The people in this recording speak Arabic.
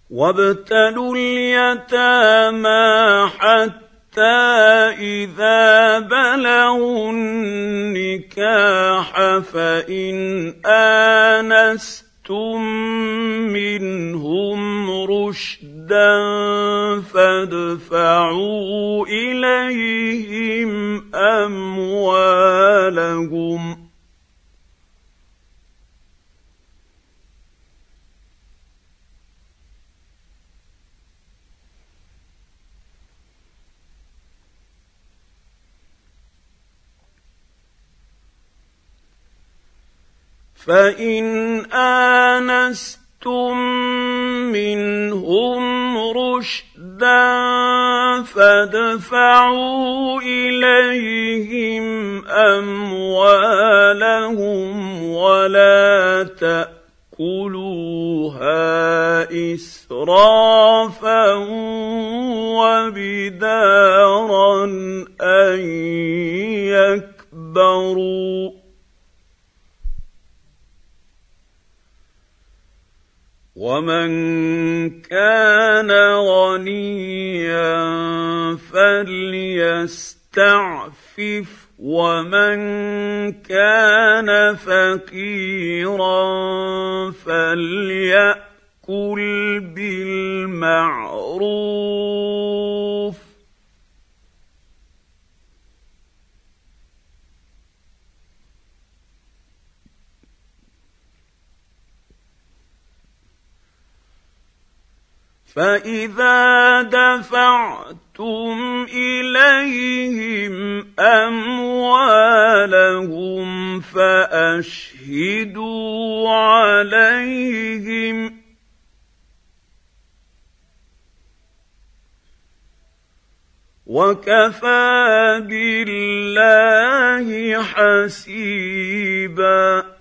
وابتلوا اليتامى حتى إذا بلغوا النكاح فإن آنستم منهم رشدا فادفعوا إليهم أموالهم فإن آنستم منهم رشدا فادفعوا إليهم أموالهم ولا تأكلوها إسرافا وبدارا أن يكبروا ومن كان غنيا فليستعفف ومن كان فقيرا فليأكل بالمعروف فإذا دفعتم إليهم أموالهم فأشهدوا عليهم وكفى بالله حسيبا